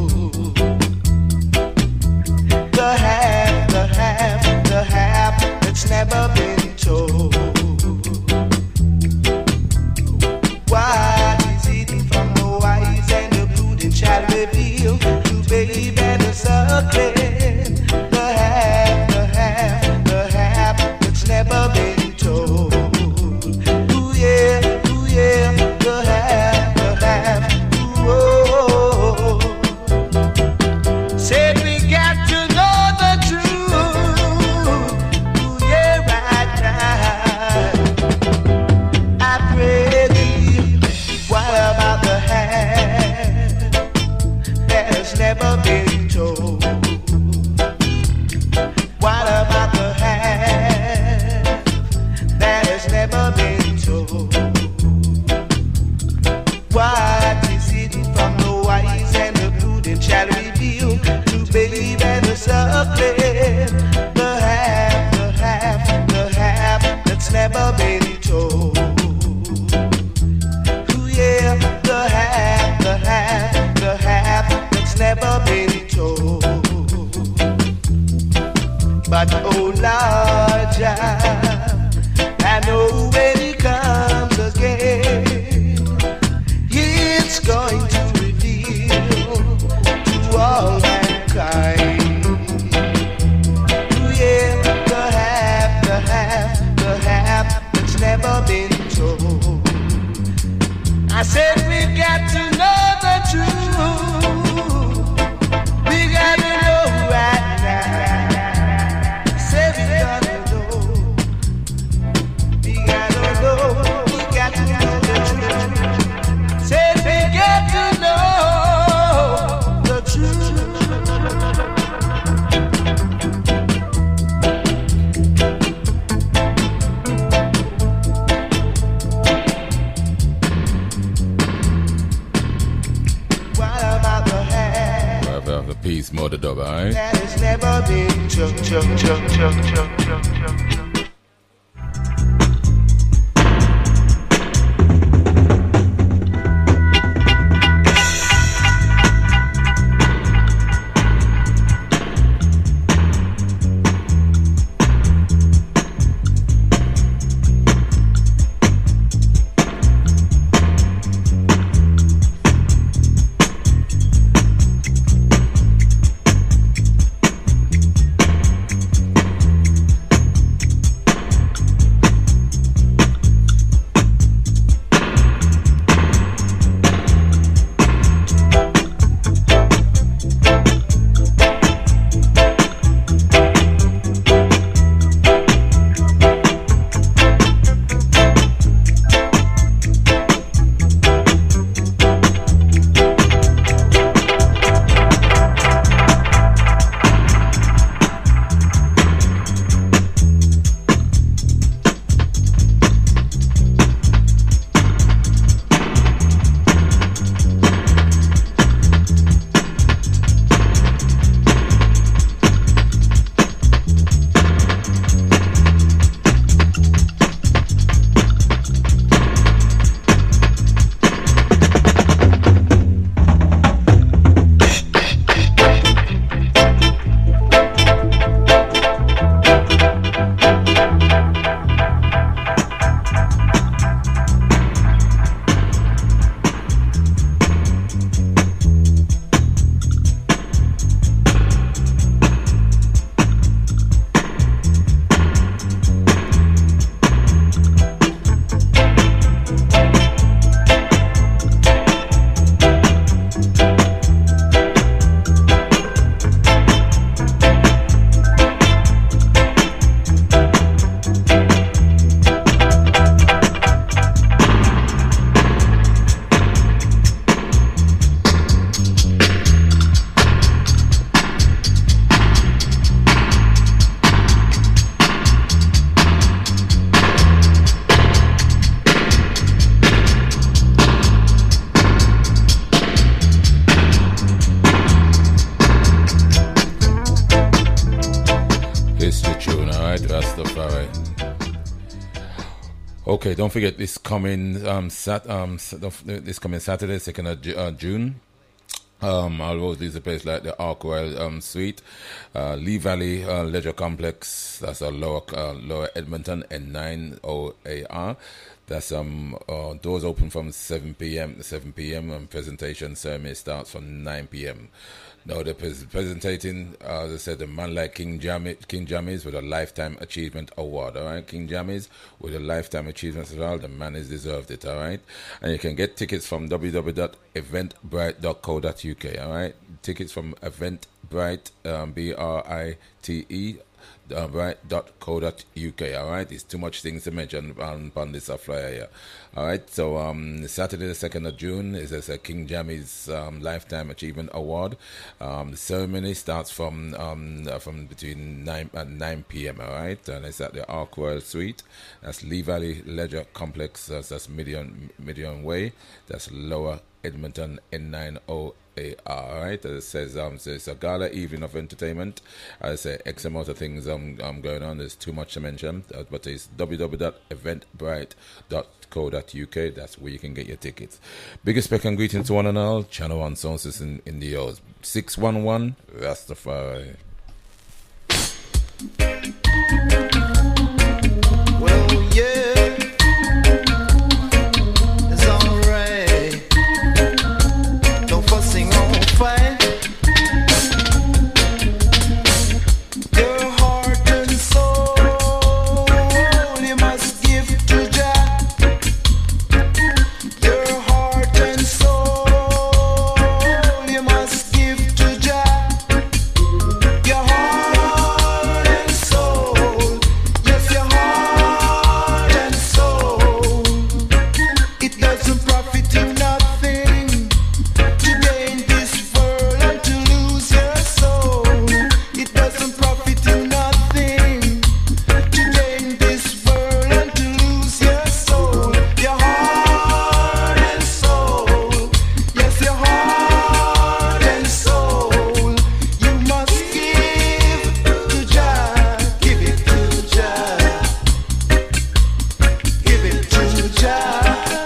The half, the half, the half that's never been told. What is hidden from the wise and the prudent shall reveal to babe and the suckling. The half, the half, the half that's never been told. Ooh yeah, ooh yeah, the half, the half, ooh oh. Said we got to know the truth. Ooh yeah, right now. I pray thee, what about the half that has never been told? What about the half that has never been told? What is hidden from the wise and the prudent shall reveal to babe and the suckling. The half, the half, the half that's never been told. Ooh yeah, the half, the half, the half that's never been told. But oh Lord, Jah, I know when He comes again, it's going to reveal to all mankind. Ooh yeah, the half, the half, the half that's never been told. I said we got to know the truth. We got to know right now. Say we gotta know. We gotta know. We got to know the truth. Say we got to know the truth. What about the half Right after the piece, Mother Dub, alright? that has never been told? Chuck, chuck, chuck, chuck, chuck, chuck, chuck. Rastafari. Okay, don't forget this coming um, sat um s- this coming Saturday, second of Ju- uh, June. Um, although there's a place like the Ark Royal um, Suite, uh, Lee Valley uh, Leisure Complex. That's a lower uh, lower Edmonton N nine O A R. That's um uh, doors open from seven p.m. to seven p.m. and presentation ceremony starts from nine p.m. Now they're pres- presenting, uh, as I said, a man like King Jammy, King Jammies with a Lifetime Achievement Award, all right? King Jammies with a Lifetime Achievement Award, the man has deserved it, all right? And you can get tickets from w w w dot eventbrite dot co dot u k, all right? Tickets from Eventbrite, um, B R I T E, uh, right dot co dot u k, all right? It's too much things to mention on, on this uh, flyer here. All right, so um, Saturday the second of June is as a King Jammy's um, Lifetime Achievement Award. Um, the ceremony starts from um, uh, from between nine and nine p.m. All right, and it's at the Ark Royal Suite. That's Lee Valley Leisure Complex. That's, that's Midian Midian Way. That's Lower Edmonton N nine O A R. All right, as it says, um, so it's a gala evening of entertainment. As I say, X amount of things um, um going on. There's too much to mention, uh, but it's w w w dot eventbrite dot co dot u k. That's where you can get your tickets. Biggest respect and greetings to one and all. Channel One Sound System in the O's. six one one Rastafari. Well, yeah, it's alright. No fussing on fight. Your heart and soul you must give to Jah. Your heart and soul you must give to Jah. Your heart and soul, yes, your heart and soul. It doesn't profit you nothing to gain this world and to lose your soul. It doesn't profit you nothing to gain this world and to lose your soul. Your heart and soul, yes, your heart and soul. You must give to Jah, give it to Jah, give it to Jah.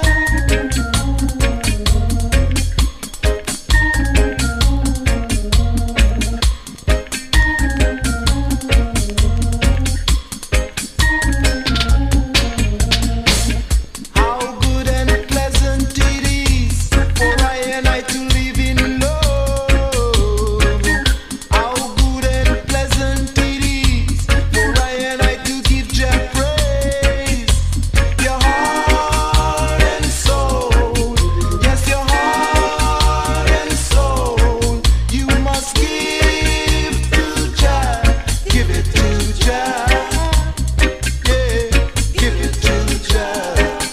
How good and pleasant it is for I and I to live in love. How good and pleasant it is for I and I to give Jah praise. Your heart and soul, yes, your heart and soul. You must give to Jah, give it to Jah. Yeah, give it to Jah.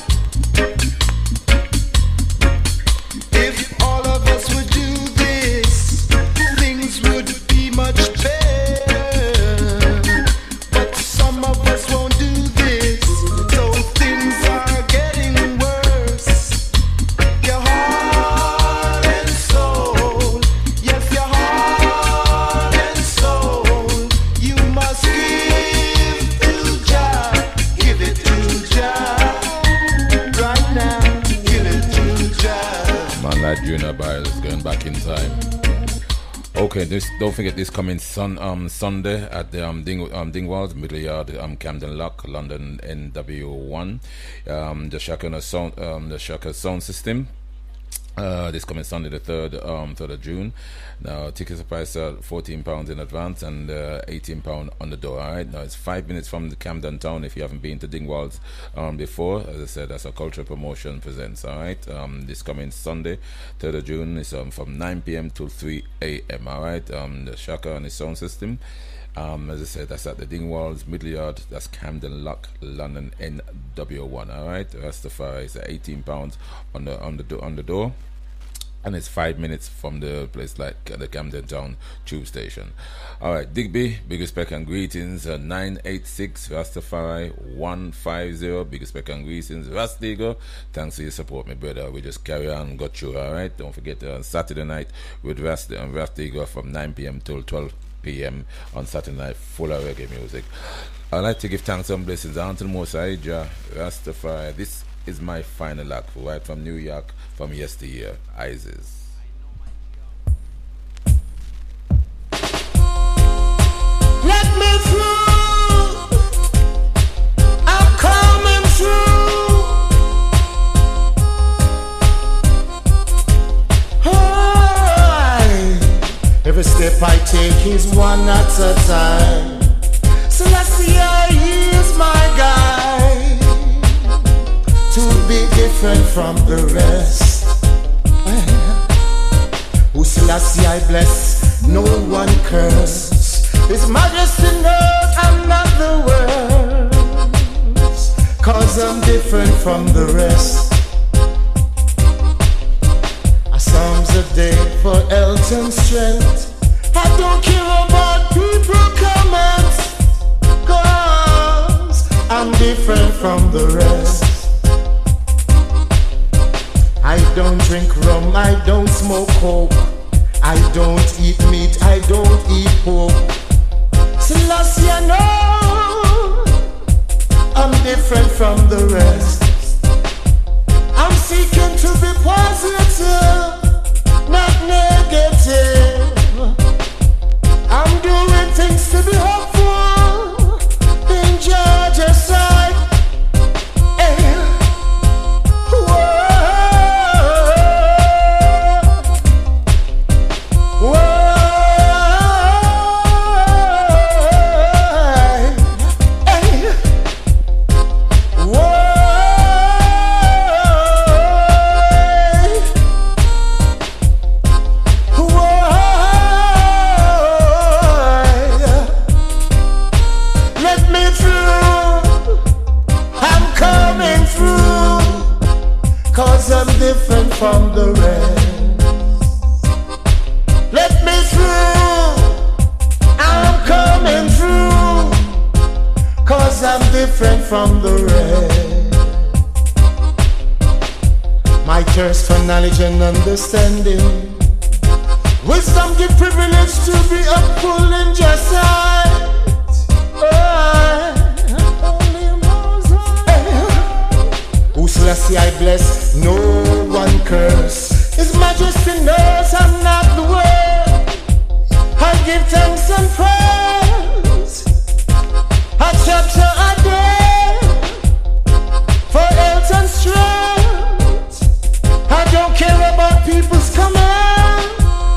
If all of us would do this, things would be much better. But some of us won't do this, so things are getting worse. Your heart and soul, yes, your heart and soul. You must give to Jah, give it to Jah. Right now, give it to Jah. Man like Junior Biles going back in time. Okay, this don't forget this coming sun um Sunday at the um Ding um Dingwalls Middle Yard um Camden Lock, London N W one. Um the Shaka sound um the Shaka sound system. Uh, this coming Sunday, the third, um, third of June. Now, tickets are priced at fourteen pounds in advance and uh, eighteen pounds on the door. All right. Now, it's five minutes from the Camden town. If you haven't been to Dingwalls um, before, as I said, that's a cultural promotion presents. All right. Um, this coming Sunday, third of June, is um, from nine p.m. to three a.m. All right. Um, the Shaka and the sound system. Um, as I said, that's at the Dingwalls, Middle Yard, that's Camden Lock, London N W one. All right, Rastafari is at eighteen pounds on the on the do- on the door, and it's five minutes from the place like uh, the Camden Town Tube Station. All right, Digby, big respect and greetings. Uh, nine eight six Rastafari one five zero. Big respect and greetings, Rastigo. Thanks for your support, my brother. We just carry on, and got through. All right, don't forget uh, Saturday night with Rast and Rastigo from nine p.m. till twelve p.m. on Saturday night, full of reggae music. I'd like to give thanks and blessings unto the Most High Jah Rastafari. This is my final act, right from New York, from yesteryear, Isis. Let me through. I'm coming through. Oh, every step I take is one at a time. Selassie is my guide to be different from the rest. Who Selassie I bless, no one curse. His Majesty knows I'm not the worst, cause I'm different from the rest. A psalms a day for health and strength. I don't care about people comments, cause I'm different from the rest. I don't drink rum, I don't smoke coke, I don't eat meat, I don't eat pork. Selassie, I know I'm different from the rest. I'm seeking to be positive, not negative. I'm doing things to be hopeful in Georgia's side. Hey. Whoa. Whoa. Different from the rest. Let me through. I'm coming through, cause I'm different from the rest. My thirst for knowledge and understanding, wisdom the privilege to be a pull in just sight. Selassie I bless, no one curse. His Majesty knows I'm not the world. I give thanks and praise, a chapter a day, for health and strength. I don't care about people's comments.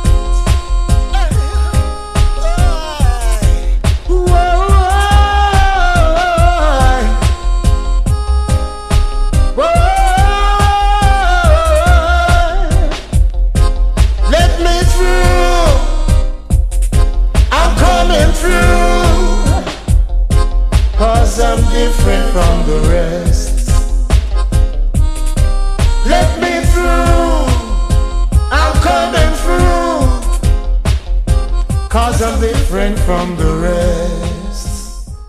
Whoa. I'm different from the rest. Let me through. I'm coming through, cause I'm different from the rest.